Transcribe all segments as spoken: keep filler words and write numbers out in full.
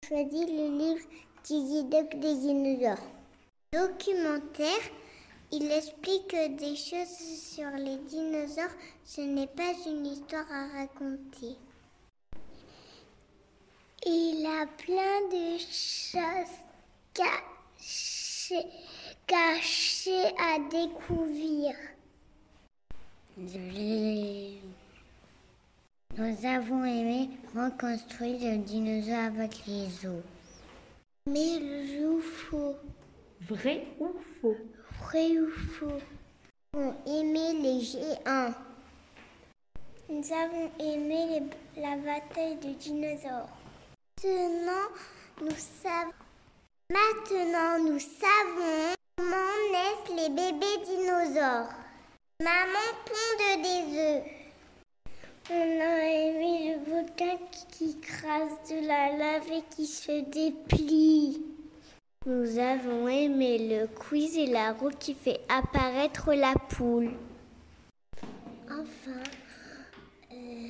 Choisis le livre Digidoc des dinosaures. Documentaire, il explique des choses sur les dinosaures. Ce n'est pas une histoire à raconter. Il a plein de choses cachées, cachées à découvrir. Nous avons aimé reconstruire le dinosaure avec les os. Mais le jeu faux. Vrai ou faux? Vrai ou faux? Nous avons aimé les géants. Nous avons aimé les, la bataille de dinosaures. Maintenant, nous savons, maintenant, nous savons comment naissent les bébés dinosaures. Maman pond des œufs. On a aimé le volcan qui crase de la lave et qui se déplie. Nous avons aimé le quiz et la roue qui fait apparaître la poule. Enfin, euh,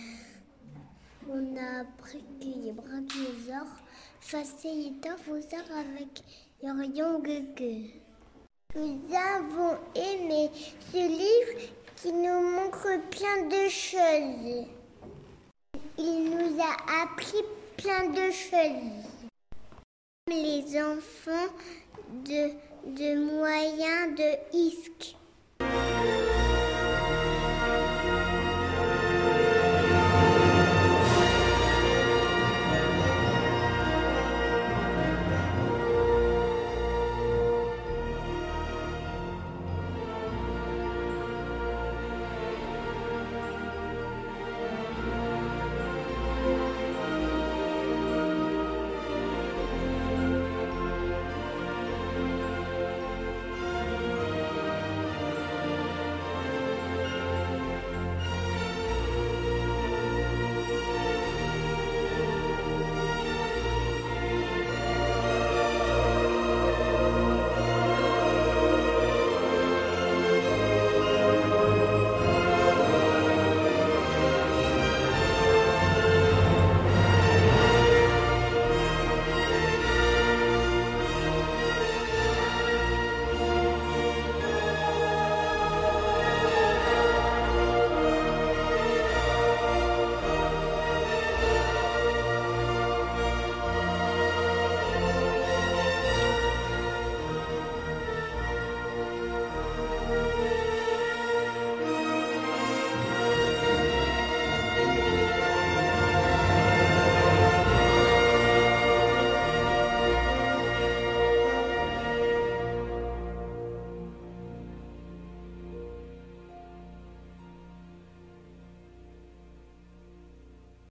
on a appris que les brachiosaures chassaient les tymphosaures avec Yorion Gugu. Nous avons aimé ce livre qui nous montre plein de choses. Il nous a appris plein de choses. Les enfants de, de moyens de I S C.